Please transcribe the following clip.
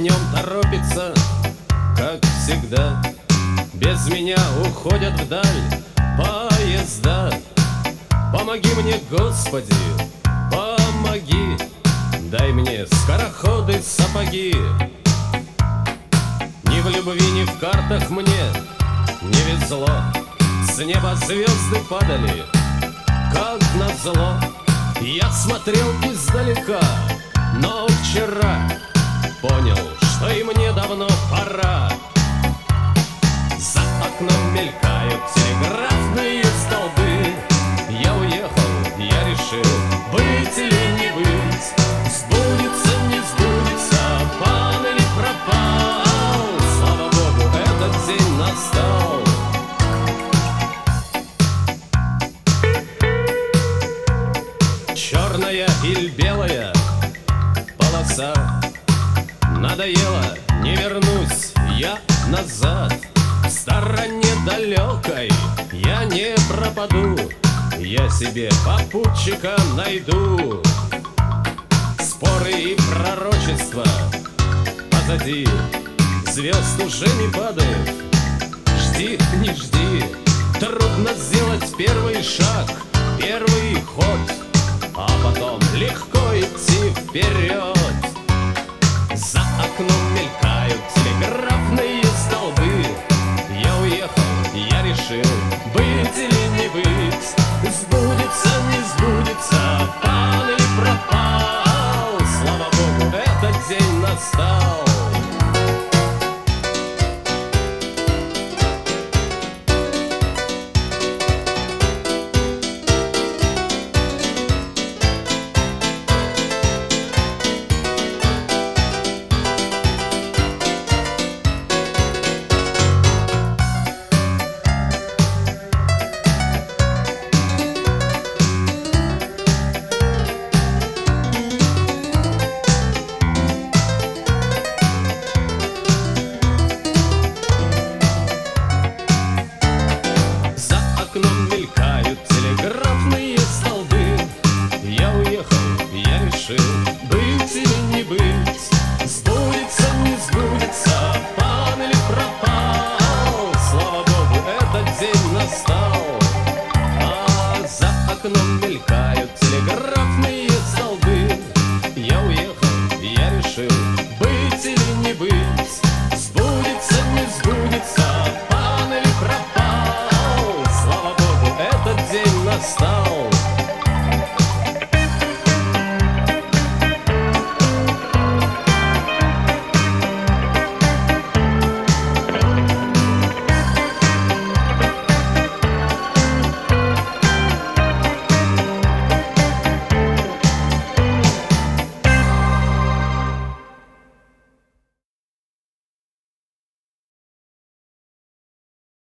нем торопится, как всегда. Без меня уходят вдаль поезда. Помоги мне, Господи, помоги, дай мне скороходы сапоги. Ни в любви, ни в картах мне не везло. С неба звезды падали, как назло. Я смотрел издалека, но вчера понял, что и мне давно пора. За окном мелькают телеграфные столбы. Я уехал, я решил, быть или не быть. Сбудется, не сбудется, пан или пропал. Слава Богу, этот день настал. Черная или белая полоса, надоело, не вернусь я назад. В стороне далекой я не пропаду, я себе попутчика найду. Споры и пророчества позади, звезд уже не падает. Жди, не жди, трудно сделать первый шаг, первый ход, а потом легко идти вперед. За окном мелькают телеграфные столбы. Я уехал, я решил, быть или не быть. Сбудется, не сбудется, пан или пропал. Слава Богу, этот день настал. Мелькают телеграфные столбы. Я уехал, я решил, быть или не быть. Сбудется, не сбудется, пан или пропал. Слава Богу, этот день настал. А за окном мелькают телеграфные столбы. Я уехал, я решил, быть или не быть. Сбудется, не сбудется, пан или пропал. Слава Богу, этот день настал.